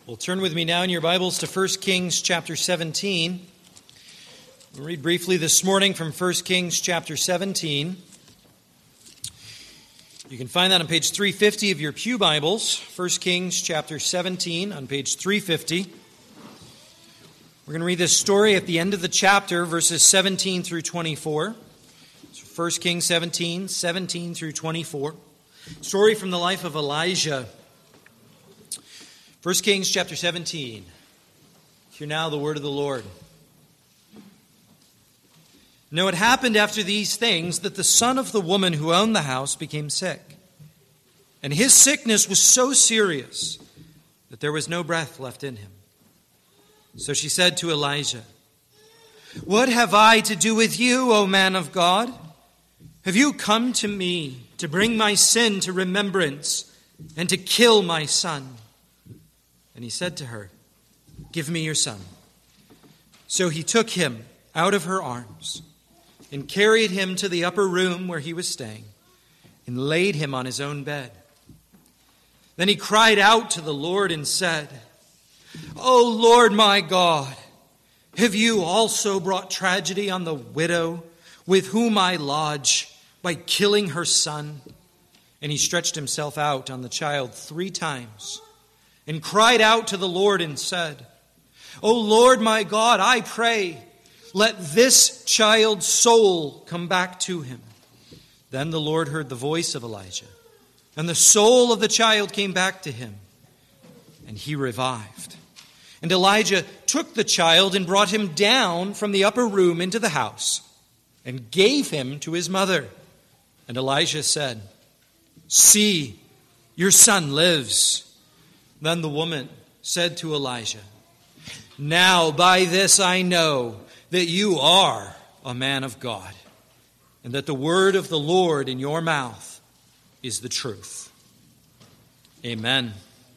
Well, turn with me now in your Bibles to 1 Kings chapter 17. We'll read briefly this morning from 1 Kings chapter 17. You can find that on page 350 of your pew Bibles. 1 Kings chapter 17 on page 350. We're going to read this story at the end of the chapter, verses 17 through 24. So 1 Kings 17, 17 through 24. Story from the life of Elijah. 1 Kings chapter 17. Hear now the word of the Lord. Now it happened after these things that the son of the woman who owned the house became sick. And his sickness was so serious that there was no breath left in him. So she said to Elijah, "What have I to do with you, O man of God? Have you come to me to bring my sin to remembrance and to kill my son?" And he said to her, "Give me your son." So he took him out of her arms and carried him to the upper room where he was staying and laid him on his own bed. Then he cried out to the Lord and said, "O Lord my God, have you also brought tragedy on the widow with whom I lodge by killing her son?" And he stretched himself out on the child 3 times and cried out to the Lord and said, "O Lord my God, I pray, let this child's soul come back to him." Then the Lord heard the voice of Elijah, and the soul of the child came back to him, and he revived. And Elijah took the child and brought him down from the upper room into the house and gave him to his mother. And Elijah said, "See, your son lives." Then the woman said to Elijah, "Now by this I know that you are a man of God, and that the word of the Lord in your mouth is the truth." Amen.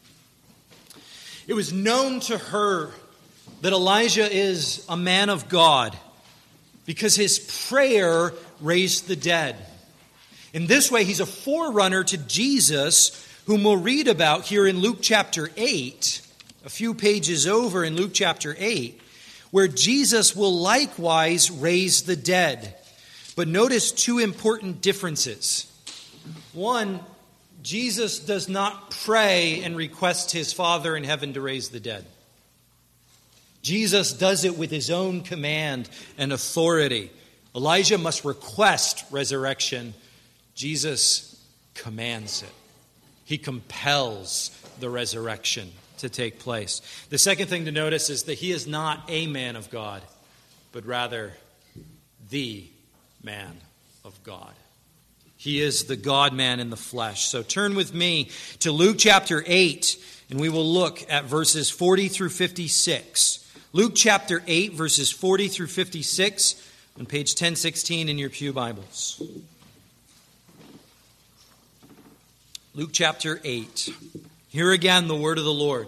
It was known to her that Elijah is a man of God because his prayer raised the dead. In this way, he's a forerunner to Jesus, whom we'll read about here in Luke chapter 8, a few pages over in Luke chapter 8, where Jesus will likewise raise the dead. But notice 2 important differences. One, Jesus does not pray and request his Father in heaven to raise the dead. Jesus does it with his own command and authority. Elijah must request resurrection. Jesus commands it. He compels the resurrection to take place. The second thing to notice is that he is not a man of God, but rather the man of God. He is the God-man in the flesh. So turn with me to Luke chapter 8, and we will look at verses 40 through 56. Luke chapter 8, verses 40 through 56, on page 1016 in your pew Bibles. Luke chapter 8. Here again the word of the Lord.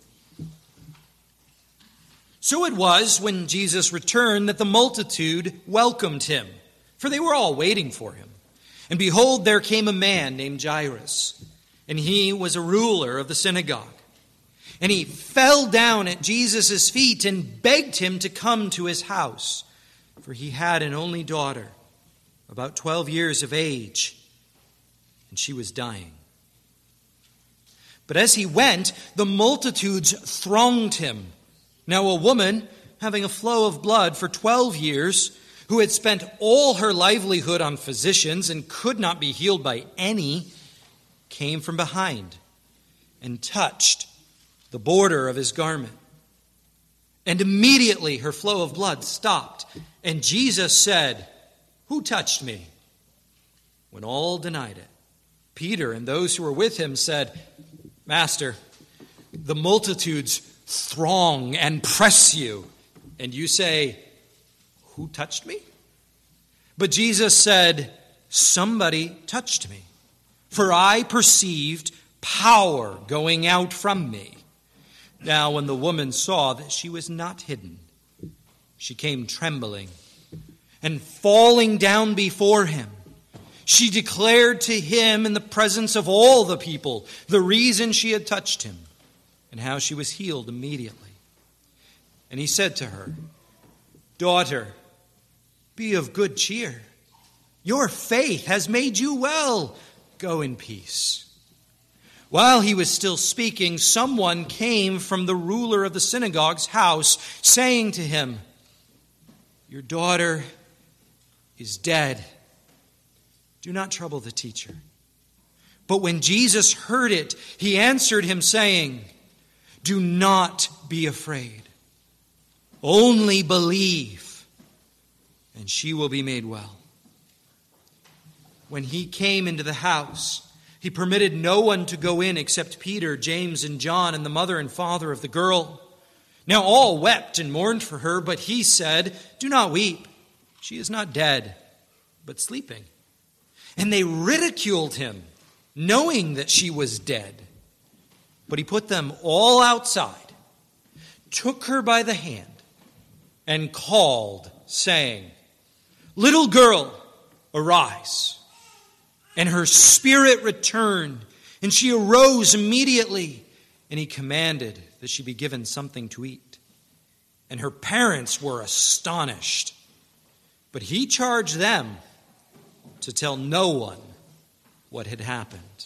So it was when Jesus returned that the multitude welcomed him, for they were all waiting for him. And behold, there came a man named Jairus, and he was a ruler of the synagogue. And he fell down at Jesus' feet and begged him to come to his house, for he had an only daughter, about 12 years of age, and she was dying. But as he went, the multitudes thronged him. Now a woman, having a flow of blood for 12 years, who had spent all her livelihood on physicians and could not be healed by any, came from behind and touched the border of his garment. And immediately her flow of blood stopped. And Jesus said, "Who touched me?" When all denied it, Peter and those who were with him said, "Master, the multitudes throng and press you, and you say, 'Who touched me?'" But Jesus said, "Somebody touched me, for I perceived power going out from me." Now when the woman saw that she was not hidden, she came trembling, and falling down before him, she declared to him in the presence of all the people the reason she had touched him. and how she was healed immediately. And he said to her, "Daughter, be of good cheer. Your faith has made you well. Go in peace." While he was still speaking, someone came from the ruler of the synagogue's house, saying to him, "Your daughter is dead. Do not trouble the teacher." But when Jesus heard it, he answered him, saying, "Do not be afraid. Only believe, and she will be made well." When he came into the house, he permitted no one to go in except Peter, James, and John, and the mother and father of the girl. Now all wept and mourned for her, but he said, "Do not weep. She is not dead, but sleeping." And they ridiculed him, knowing that she was dead. But he put them all outside, took her by the hand, and called, saying, "Little girl, arise." And her spirit returned, and she arose immediately. And he commanded that she be given something to eat. And her parents were astonished. But he charged them to tell no one what had happened.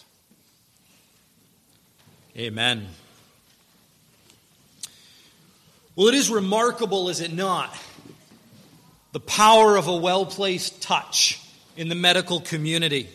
Amen. Well, it is remarkable, is it not? The power of a well-placed touch in the medical community.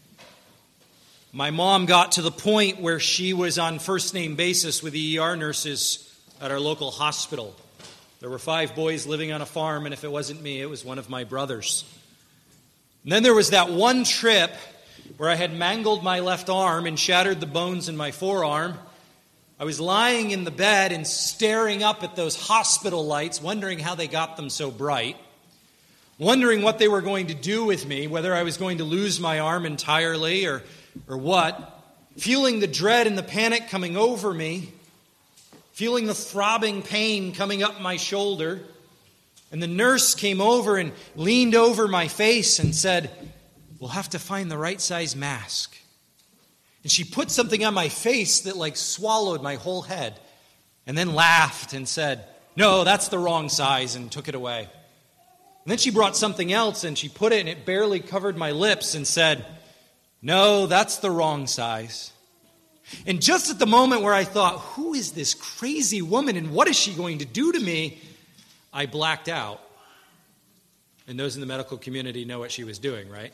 My mom got to the point where she was on first-name basis with the ER nurses at our local hospital. There were 5 boys living on a farm, and if it wasn't me, it was one of my brothers. And then there was that one trip where I had mangled my left arm and shattered the bones in my forearm. I was lying in the bed and staring up at those hospital lights, wondering how they got them so bright, wondering what they were going to do with me, whether I was going to lose my arm entirely or what, feeling the dread and the panic coming over me, feeling the throbbing pain coming up my shoulder. And the nurse came over and leaned over my face and said, "We'll have to find the right size mask." And she put something on my face that like swallowed my whole head, and then laughed and said, "No, that's the wrong size," and took it away. And then she brought something else and she put it and it barely covered my lips and said, "No, that's the wrong size." And just at the moment where I thought, who is this crazy woman and what is she going to do to me? I blacked out. And those in the medical community know what she was doing, right?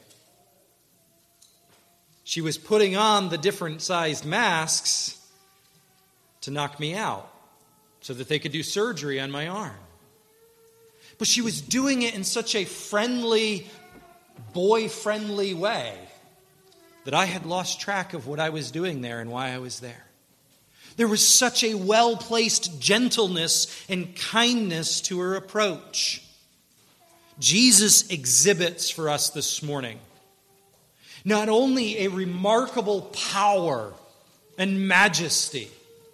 She was putting on the different sized masks to knock me out so that they could do surgery on my arm. But she was doing it in such a friendly, boy-friendly way that I had lost track of what I was doing there and why I was there. There was such a well-placed gentleness and kindness to her approach. Jesus exhibits for us this morning not only a remarkable power and majesty,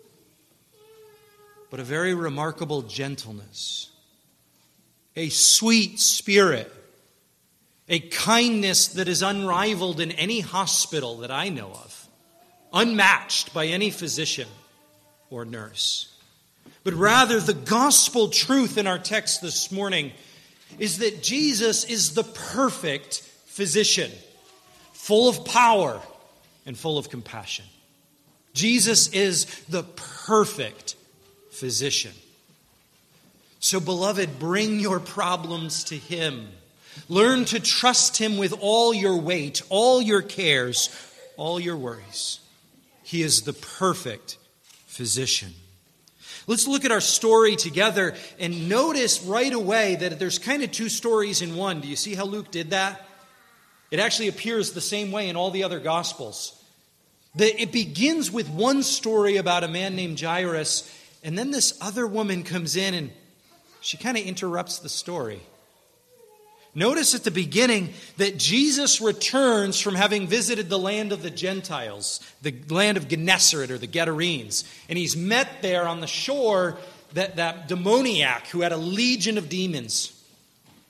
but a very remarkable gentleness, a sweet spirit, a kindness that is unrivaled in any hospital that I know of, unmatched by any physician or nurse. But rather, the gospel truth in our text this morning is that Jesus is the perfect physician, full of power and full of compassion. Jesus is the perfect physician. So, beloved, bring your problems to him. Learn to trust him with all your weight, all your cares, all your worries. He is the perfect physician. Let's look at our story together and notice right away that there's kind of 2 stories in one. Do you see how Luke did that? It actually appears the same way in all the other Gospels. It begins with one story about a man named Jairus, and then this other woman comes in and she kind of interrupts the story. Notice at the beginning that Jesus returns from having visited the land of the Gentiles, the land of Gennesaret or the Gadarenes. And he's met there on the shore that demoniac who had a legion of demons.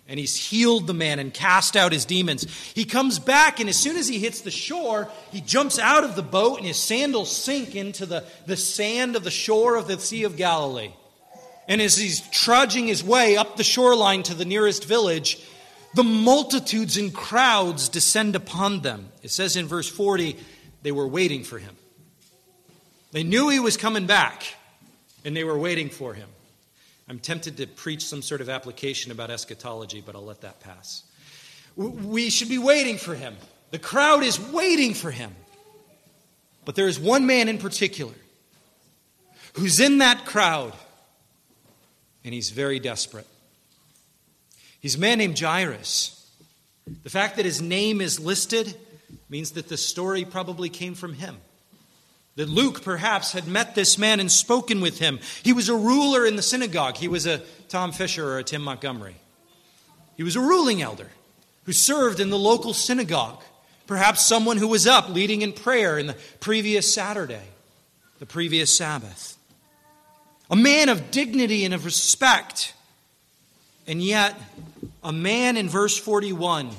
and he's healed the man and cast out his demons. He comes back, and as soon as he hits the shore, he jumps out of the boat, and his sandals sink into the sand of the shore of the Sea of Galilee. And as he's trudging his way up the shoreline to the nearest village, the multitudes and crowds descend upon them. It says in verse 40, they were waiting for him. They knew he was coming back, and they were waiting for him. I'm tempted to preach some sort of application about eschatology, but I'll let that pass. We should be waiting for him. The crowd is waiting for him. But there is one man in particular who's in that crowd, and he's very desperate. He's a man named Jairus. The fact that his name is listed means that the story probably came from him. That Luke perhaps had met this man and spoken with him. He was a ruler in the synagogue. He was a Tom Fisher or a Tim Montgomery. He was a ruling elder who served in the local synagogue. Perhaps someone who was up leading in prayer in the previous Saturday, the previous Sabbath. A man of dignity and of respect. And yet, a man in verse 41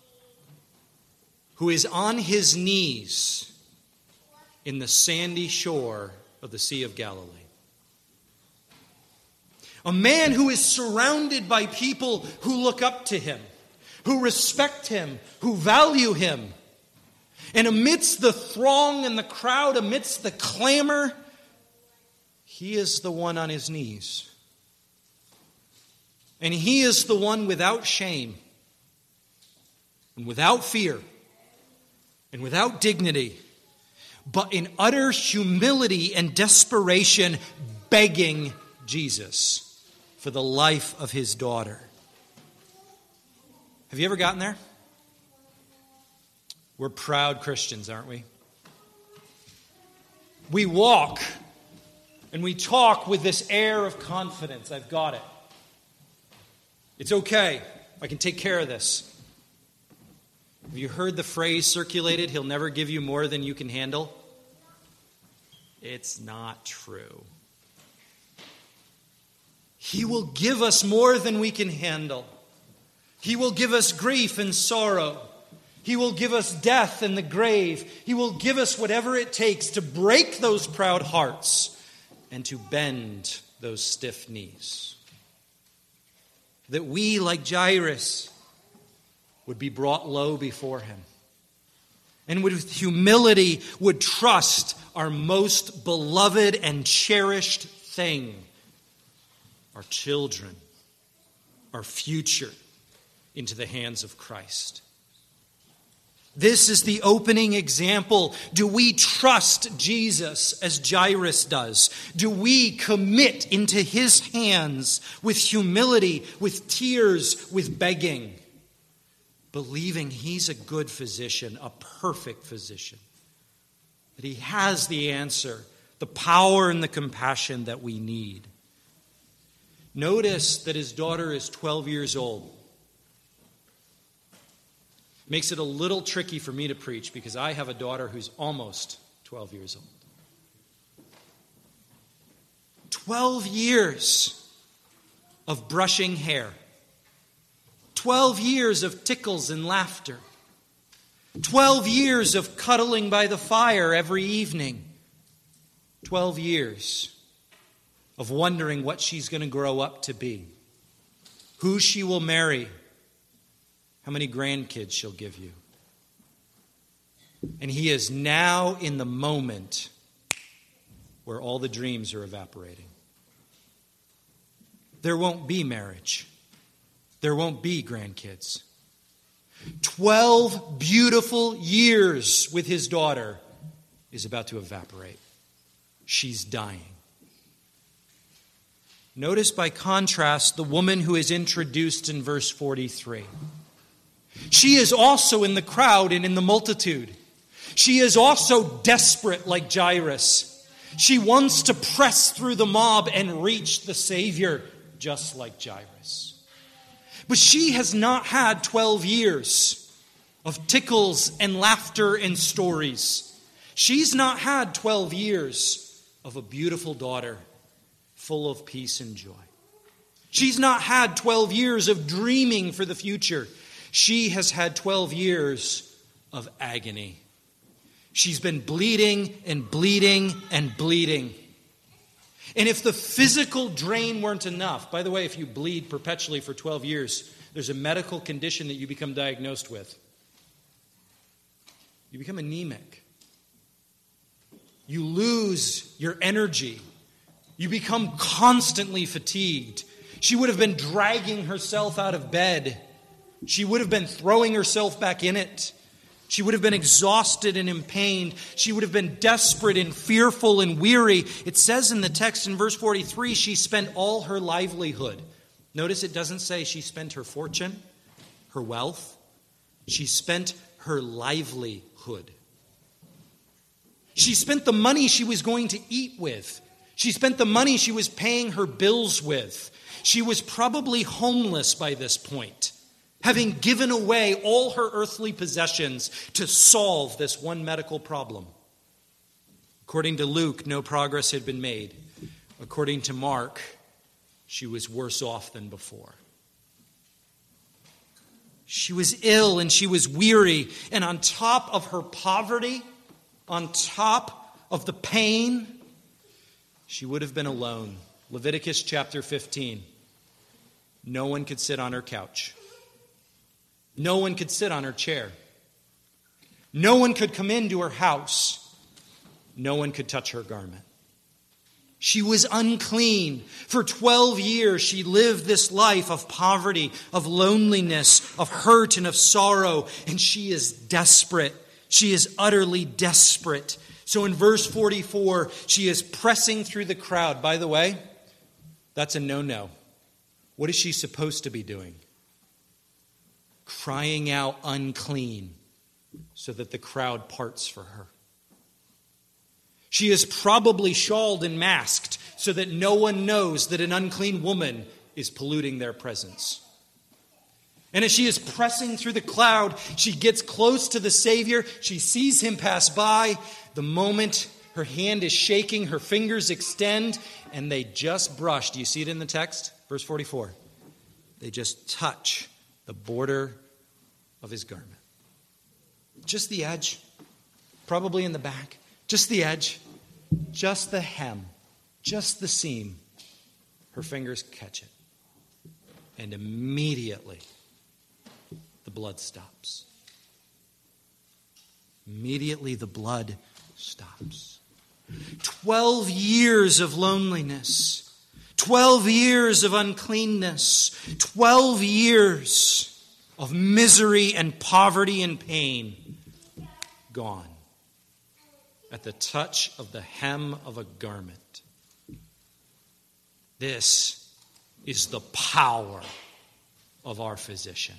who is on his knees in the sandy shore of the Sea of Galilee. A man who is surrounded by people who look up to him, who respect him, who value him. And amidst the throng and the crowd, amidst the clamor, he is the one on his knees. And he is the one without shame, and without fear, and without dignity, but in utter humility and desperation, begging Jesus for the life of his daughter. Have you ever gotten there? We're proud Christians, aren't we? We walk and we talk with this air of confidence. I've got it. It's okay. I can take care of this. Have you heard the phrase circulated, he'll never give you more than you can handle? It's not true. He will give us more than we can handle. He will give us grief and sorrow. He will give us death and the grave. He will give us whatever it takes to break those proud hearts and to bend those stiff knees. That we, like Jairus, would be brought low before him. And with humility would trust our most beloved and cherished thing, our children, our future, into the hands of Christ. This is the opening example. Do we trust Jesus as Jairus does? Do we commit into his hands with humility, with tears, with begging, believing he's a good physician, a perfect physician, that he has the answer, the power and the compassion that we need? Notice that his daughter is 12 years old. Makes it a little tricky for me to preach because I have a daughter who's almost 12 years old. 12 years of brushing hair. 12 years of tickles and laughter. 12 years of cuddling by the fire every evening. 12 years of wondering what she's going to grow up to be. Who she will marry. How many grandkids she'll give you. And he is now in the moment where all the dreams are evaporating. There won't be marriage. There won't be grandkids. 12 beautiful years with his daughter is about to evaporate. She's dying. Notice by contrast the woman who is introduced in verse 43. She is also in the crowd and in the multitude. She is also desperate like Jairus. She wants to press through the mob and reach the Savior just like Jairus. But she has not had 12 years of tickles and laughter and stories. She's not had 12 years of a beautiful daughter full of peace and joy. She's not had 12 years of dreaming for the future. She has had 12 years of agony. She's been bleeding and bleeding and bleeding. And if the physical drain weren't enough, by the way, if you bleed perpetually for 12 years, there's a medical condition that you become diagnosed with. You become anemic. You lose your energy. You become constantly fatigued. She would have been dragging herself out of bed. She would have been throwing herself back in it. She would have been exhausted and in pain. She would have been desperate and fearful and weary. It says in the text in verse 43, she spent all her livelihood. Notice it doesn't say she spent her fortune, her wealth. She spent her livelihood. She spent the money she was going to eat with. She spent the money she was paying her bills with. She was probably homeless by this point, having given away all her earthly possessions to solve this one medical problem. According to Luke, no progress had been made. According to Mark, she was worse off than before. She was ill and she was weary, and on top of her poverty, on top of the pain, she would have been alone. Leviticus chapter 15. No one could sit on her couch. No one could sit on her chair. No one could come into her house. No one could touch her garment. She was unclean. For 12 years she lived this life of poverty, of loneliness, of hurt, and of sorrow. And she is desperate. She is utterly desperate. So in verse 44, she is pressing through the crowd. By the way, that's a no-no. What is she supposed to be doing? Crying out unclean so that the crowd parts for her. She is probably shawled and masked so that no one knows that an unclean woman is polluting their presence. And as she is pressing through the crowd, she gets close to the Savior. She sees him pass by. The moment her hand is shaking, her fingers extend, and they just brush. Do you see it in the text? Verse 44. They just touch the border of his garment. Just the edge, probably in the back. Just the edge, just the hem, just the seam. Her fingers catch it. And immediately, the blood stops. Immediately, the blood stops. 12 years of loneliness. 12 years of uncleanness. 12 years of misery and poverty and pain. Gone. At the touch of the hem of a garment. This is the power of our physician.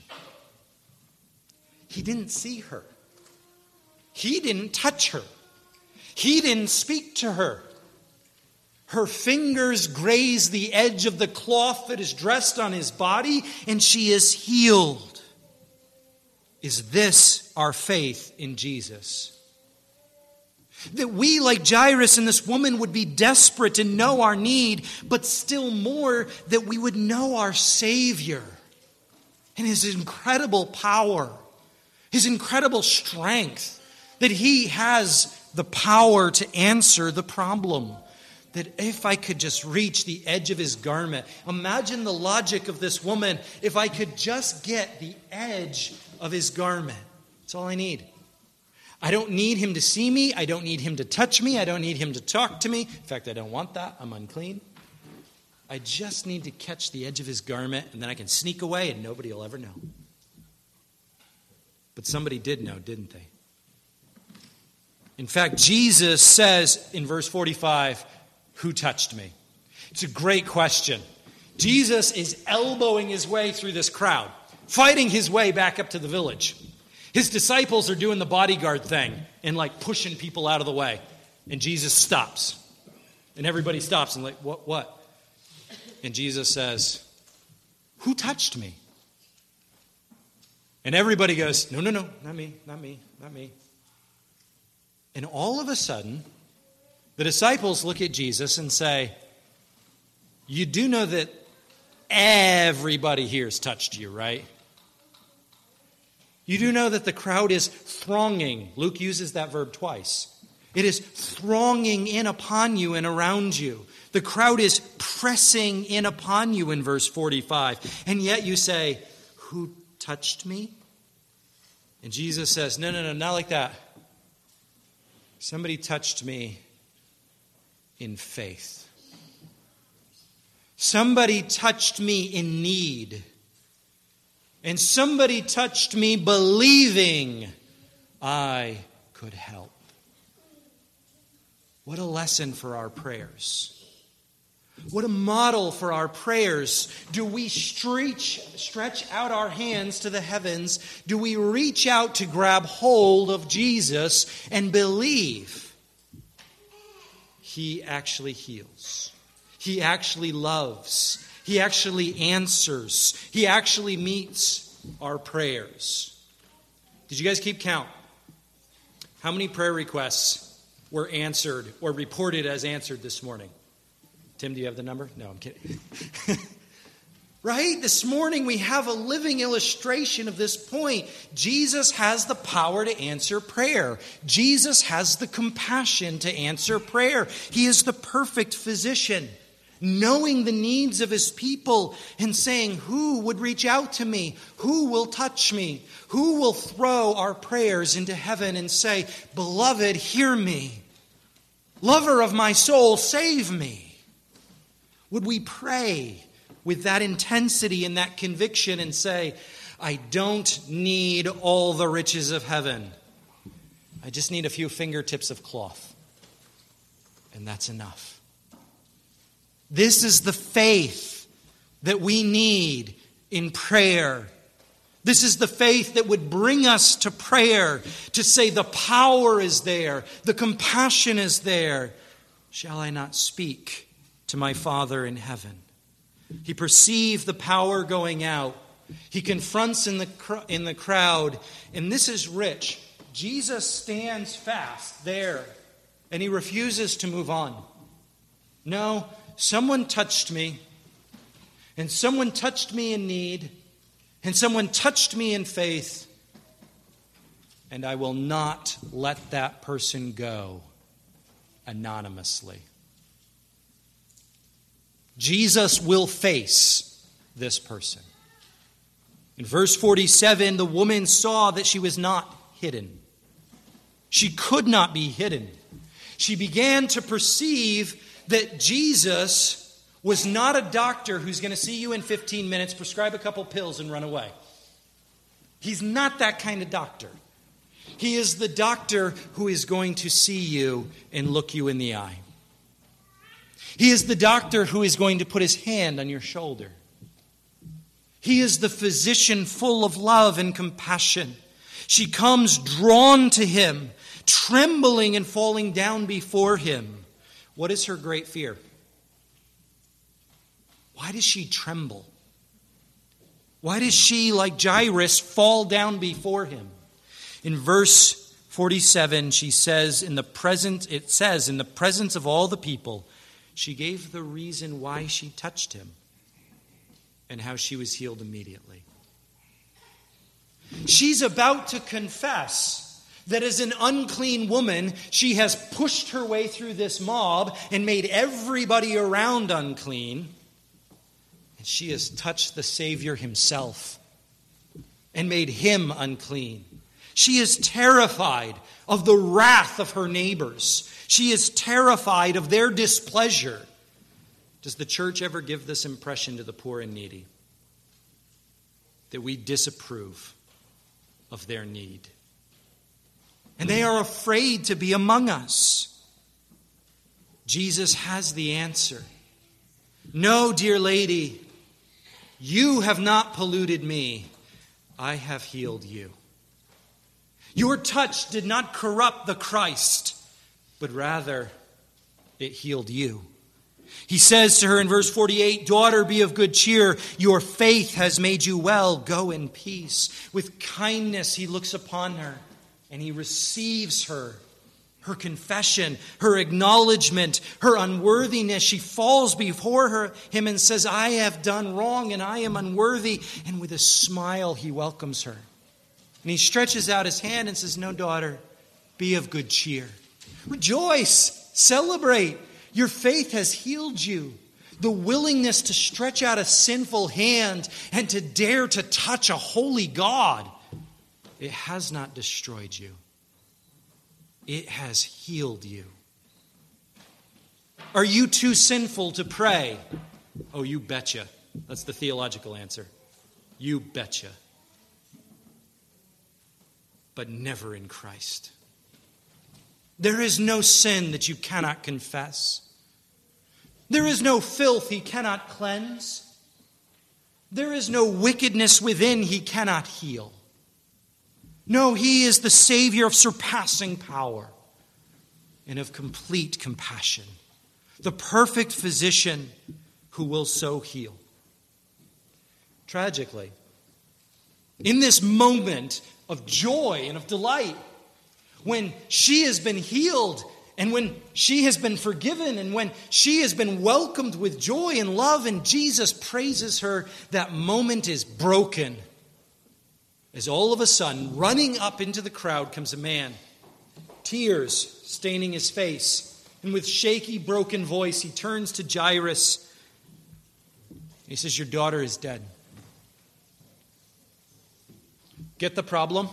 He didn't see her. He didn't touch her. He didn't speak to her. Her fingers graze the edge of the cloth that is dressed on his body, and she is healed. Is this our faith in Jesus? That we, like Jairus and this woman, would be desperate and know our need, but still more, that we would know our Savior and his incredible power, his incredible strength, that he has the power to answer the problem. That if I could just reach the edge of his garment, imagine the logic of this woman. If I could just get the edge of his garment, that's all I need. I don't need him to see me. I don't need him to touch me. I don't need him to talk to me. In fact, I don't want that. I'm unclean. I just need to catch the edge of his garment, and then I can sneak away and nobody will ever know. But somebody did know, didn't they? In fact, Jesus says in verse 45, "Who touched me?" It's a great question. Jesus is elbowing his way through this crowd, fighting his way back up to the village. His disciples are doing the bodyguard thing and like pushing people out of the way. And Jesus stops. And everybody stops and like, what? And Jesus says, "Who touched me?" And everybody goes, no, not me. And all of a sudden, the disciples look at Jesus and say, "You do know that everybody here has touched you, right? You do know that the crowd is thronging. Luke uses that verb twice. It is thronging in upon you and around you. The crowd is pressing in upon you in verse 45. And yet you say, who touched me? And Jesus says, no, not like that. Somebody touched me in faith. Somebody touched me in need. And somebody touched me believing I could help. What a lesson for our prayers. What a model for our prayers. Do we stretch out our hands to the heavens? Do we reach out to grab hold of Jesus and believe He actually heals? He actually loves. He actually answers. He actually meets our prayers. Did you guys keep count? How many prayer requests were answered or reported as answered this morning? Tim, do you have the number? No, I'm kidding. Right? This morning we have a living illustration of this point. Jesus has the power to answer prayer. Jesus has the compassion to answer prayer. He is the perfect physician, knowing the needs of His people and saying, who would reach out to me? Who will touch me? Who will throw our prayers into heaven and say, beloved, hear me. Lover of my soul, save me. Would we pray with that intensity and that conviction and say, I don't need all the riches of heaven. I just need a few fingertips of cloth. And that's enough. This is the faith that we need in prayer. This is the faith that would bring us to prayer, to say the power is there, the compassion is there. Shall I not speak to my Father in heaven? He perceived the power going out. He confronts in the crowd, and this is rich. Jesus stands fast there, and He refuses to move on. No, someone touched me, and someone touched me in need, and someone touched me in faith, and I will not let that person go anonymously. Jesus will face this person. In verse 47, the woman saw that she was not hidden. She could not be hidden. She began to perceive that Jesus was not a doctor who's going to see you in 15 minutes, prescribe a couple pills, and run away. He's not that kind of doctor. He is the doctor who is going to see you and look you in the eye. He is the doctor who is going to put His hand on your shoulder. He is the physician full of love and compassion. She comes drawn to Him, trembling and falling down before Him. What is her great fear? Why does she tremble? Why does she, like Jairus, fall down before Him? In verse 47, it says, in the presence of all the people, she gave the reason why she touched Him and how she was healed immediately. She's about to confess that as an unclean woman, she has pushed her way through this mob and made everybody around unclean. And she has touched the Savior Himself and made Him unclean. She is terrified of the wrath of her neighbors. She is terrified of their displeasure. Does the church ever give this impression to the poor and needy? That we disapprove of their need. And they are afraid to be among us. Jesus has the answer. No, dear lady, you have not polluted me. I have healed you. Your touch did not corrupt the Christ, but rather it healed you. He says to her in verse 48, daughter, be of good cheer. Your faith has made you well. Go in peace. With kindness he looks upon her and He receives her her confession, her acknowledgement, her unworthiness. She falls before him and says, I have done wrong and I am unworthy. And with a smile, he welcomes her. And he stretches out his hand and says, no, daughter, be of good cheer. Rejoice, celebrate. Your faith has healed you. The willingness to stretch out a sinful hand and to dare to touch a holy God, it has not destroyed you. It has healed you. Are you too sinful to pray? Oh, you betcha. That's the theological answer. You betcha. But never in Christ. There is no sin that you cannot confess. There is no filth he cannot cleanse. There is no wickedness within he cannot heal. No, he is the Savior of surpassing power and of complete compassion. The perfect physician who will so heal. Tragically, in this moment of joy and of delight, when she has been healed and when she has been forgiven and when she has been welcomed with joy and love and Jesus praises her, that moment is broken. As all of a sudden, running up into the crowd comes a man, tears staining his face, and with shaky, broken voice, he turns to Jairus. He says, your daughter is dead. Get the problem?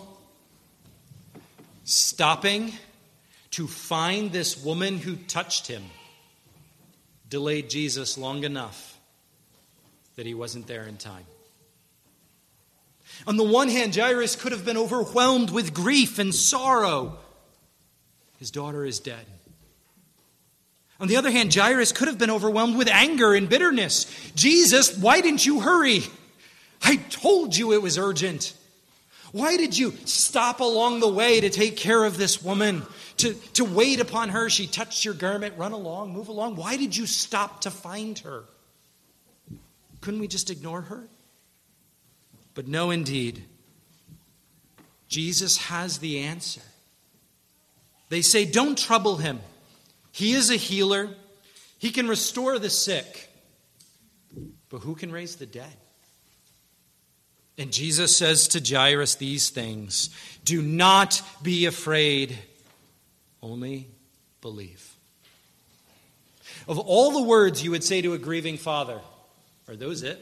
Stopping to find this woman who touched him delayed Jesus long enough that he wasn't there in time. On the one hand, Jairus could have been overwhelmed with grief and sorrow. His daughter is dead. On the other hand, Jairus could have been overwhelmed with anger and bitterness. Jesus, why didn't you hurry? I told you it was urgent. Why did you stop along the way to take care of this woman, to wait upon her? She touched your garment, run along, move along. Why did you stop to find her? Couldn't we just ignore her? But no, indeed. Jesus has the answer. They say, don't trouble him. He is a healer. He can restore the sick. But who can raise the dead? And Jesus says to Jairus these things. Do not be afraid. Only believe. Of all the words you would say to a grieving father, are those it?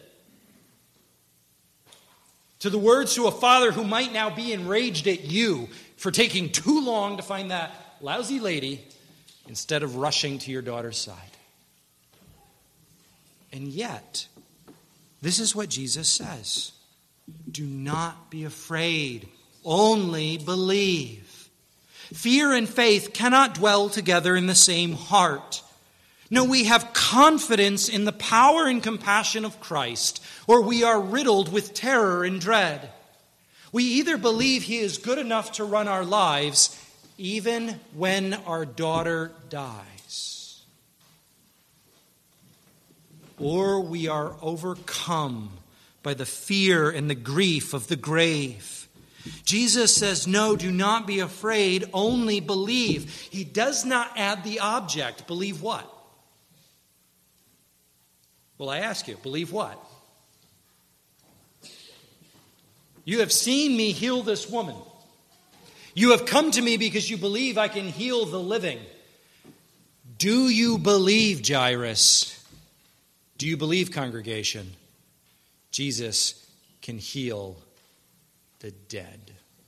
To the words to a father who might now be enraged at you for taking too long to find that lousy lady instead of rushing to your daughter's side. And yet, this is what Jesus says. Do not be afraid, only believe. Fear and faith cannot dwell together in the same heart. No, we have confidence in the power and compassion of Christ, or we are riddled with terror and dread. We either believe he is good enough to run our lives, even when our daughter dies, or we are overcome by the fear and the grief of the grave. Jesus says, no, do not be afraid, only believe. He does not add the object. Believe what? Well, I ask you, believe what? You have seen me heal this woman. You have come to me because you believe I can heal the living. Do you believe, Jairus? Do you believe, congregation? Jesus can heal the dead.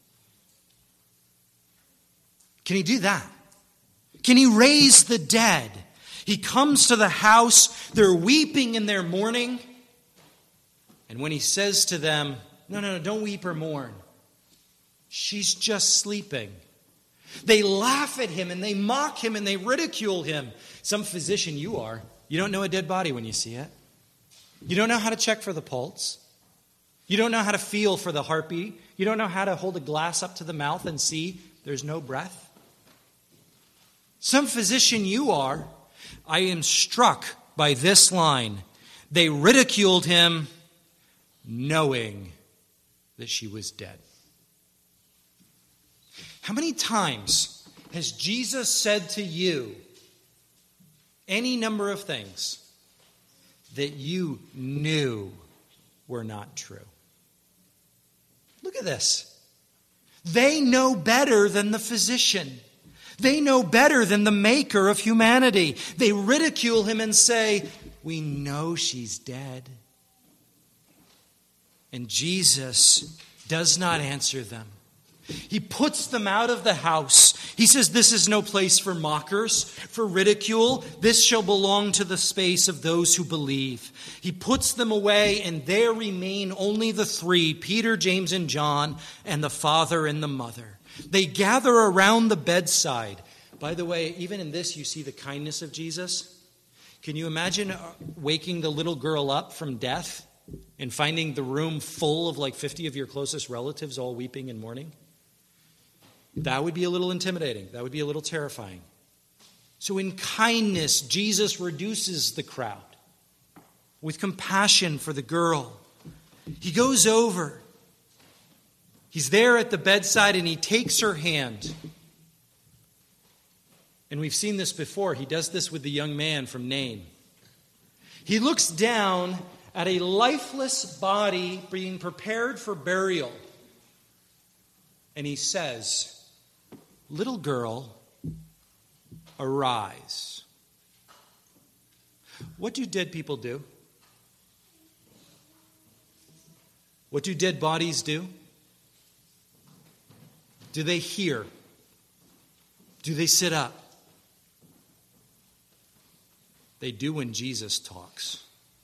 Can he do that? Can he raise the dead? He comes to the house, they're weeping in their mourning. And when he says to them, no, don't weep or mourn. She's just sleeping. They laugh at him and they mock him and they ridicule him. Some physician you are. You don't know a dead body when you see it. You don't know how to check for the pulse. You don't know how to feel for the heartbeat. You don't know how to hold a glass up to the mouth and see there's no breath. Some physician you are. I am struck by this line. They ridiculed him knowing that she was dead. How many times Has Jesus said to you any number of things that you knew were not true? Look at this. They know better than the physician. They know better than the maker of humanity. They ridicule him and say, "We know she's dead." And Jesus does not answer them. He puts them out of the house. He says, "This is no place for mockers, for ridicule. This shall belong to the space of those who believe." He puts them away, and there remain only the three, Peter, James, and John, and the father and the mother. They gather around the bedside. By the way, even in this, you see the kindness of Jesus. Can you imagine waking the little girl up from death and finding the room full of like 50 of your closest relatives all weeping and mourning? That would be a little intimidating. That would be a little terrifying. So in kindness, Jesus reduces the crowd. With compassion for the girl, he goes over. He's there at the bedside and he takes her hand. And we've seen this before. He does this with the young man from Nain. He looks down at a lifeless body being prepared for burial. And he says, "Little girl, arise." What do dead people do? What do dead bodies do? Do they hear? Do they sit up? They do when Jesus talks.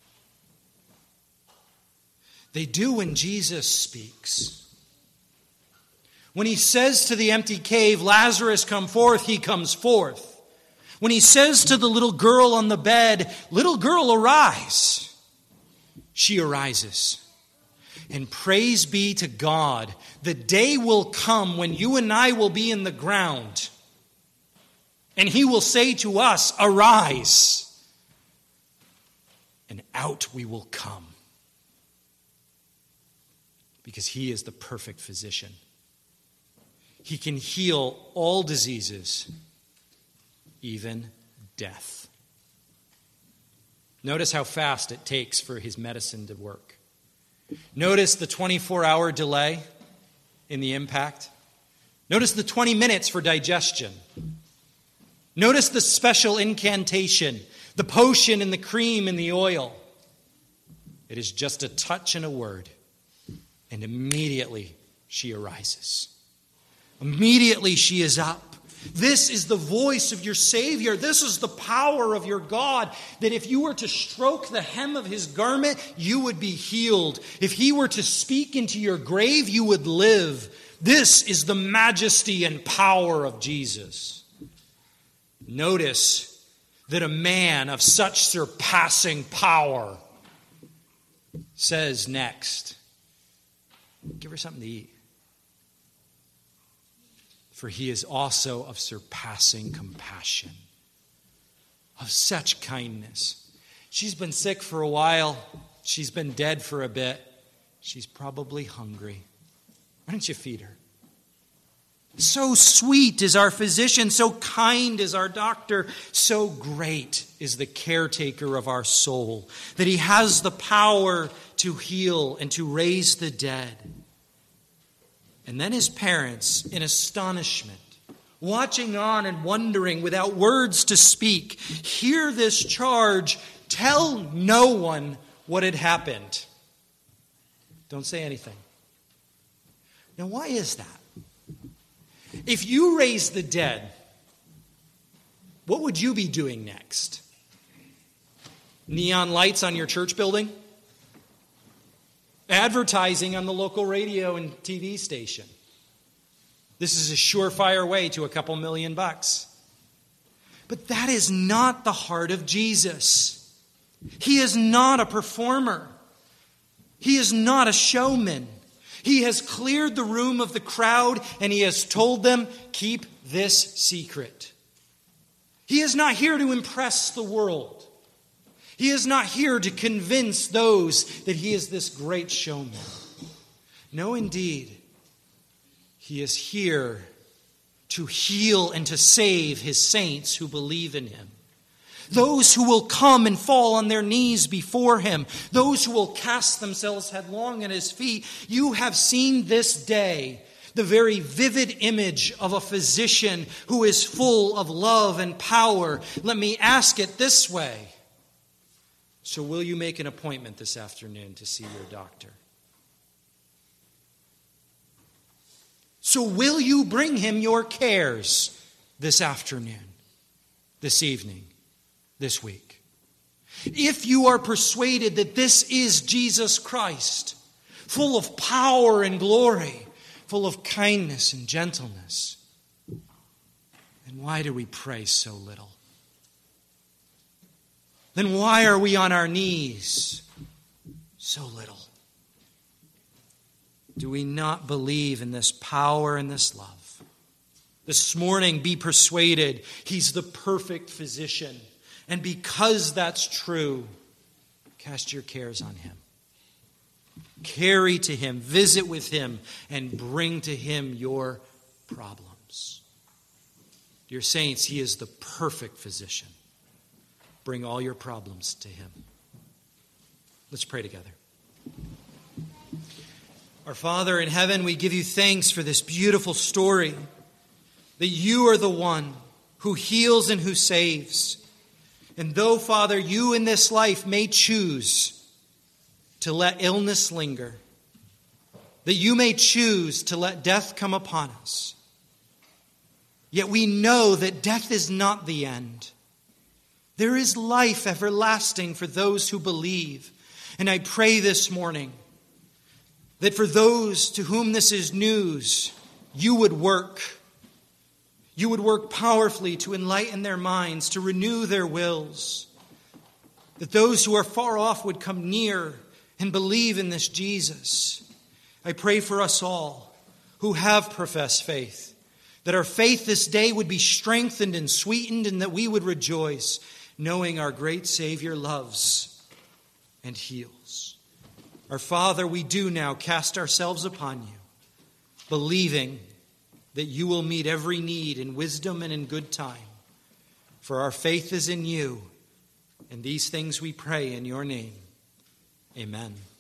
They do when Jesus speaks. When he says to the empty cave, "Lazarus, come forth," he comes forth. When he says to the little girl on the bed, "Little girl, arise," she arises. And praise be to God, the day will come when you and I will be in the ground. And he will say to us, "Arise." And out we will come. Because he is the perfect physician. He can heal all diseases, even death. Notice how fast it takes for his medicine to work. Notice the 24-hour delay in the impact. Notice the 20 minutes for digestion. Notice the special incantation, the potion and the cream and the oil. It is just a touch and a word, and immediately she arises. Immediately she is up. This is the voice of your Savior. This is the power of your God, that if you were to stroke the hem of his garment, you would be healed. If he were to speak into your grave, you would live. This is the majesty and power of Jesus. Notice that a man of such surpassing power says next, "Give her something to eat. For he is also of surpassing compassion," of such kindness. She's been sick for a while. She's been dead for a bit. She's probably hungry. Why don't you feed her? So sweet is our physician, so kind is our doctor, so great is the caretaker of our soul, that he has the power to heal and to raise the dead. And then his parents, in astonishment, watching on and wondering without words to speak, hear this charge, "Tell no one what had happened." Don't say anything. Now, why is that? If you raise the dead, what would you be doing next? Neon lights on your church building? Advertising on the local radio and TV station. This is a surefire way to a couple $1,000,000. But that is not the heart of Jesus. He is not a performer. He is not a showman. He has cleared the room of the crowd and he has told them, "Keep this secret." He is not here to impress the world. He is not here to convince those that he is this great showman. No, indeed. He is here to heal and to save his saints who believe in him. Those who will come and fall on their knees before him. Those who will cast themselves headlong at his feet. You have seen this day the very vivid image of a physician who is full of love and power. Let me ask it this way. So will you make an appointment this afternoon to see your doctor? So will you bring him your cares this afternoon, this evening, this week? If you are persuaded that this is Jesus Christ, full of power and glory, full of kindness and gentleness, then why do we pray so little? Then why are we on our knees so little? Do we not believe in this power and this love? This morning, be persuaded he's the perfect physician. And because that's true, cast your cares on him. Carry to him, visit with him, and bring to him your problems. Dear saints, he is the perfect physician. Bring all your problems to him. Let's pray together. Our Father in heaven, we give you thanks for this beautiful story, that you are the one who heals and who saves. And though, Father, you in this life may choose to let illness linger, that you may choose to let death come upon us, yet we know that death is not the end. There is life everlasting for those who believe. And I pray this morning that for those to whom this is news, you would work. You would work powerfully to enlighten their minds, to renew their wills. That those who are far off would come near and believe in this Jesus. I pray for us all who have professed faith, that our faith this day would be strengthened and sweetened, and that we would rejoice, knowing our great Savior loves and heals. Our Father, we do now cast ourselves upon you, believing that you will meet every need in wisdom and in good time. For our faith is in you, and these things we pray in your name. Amen.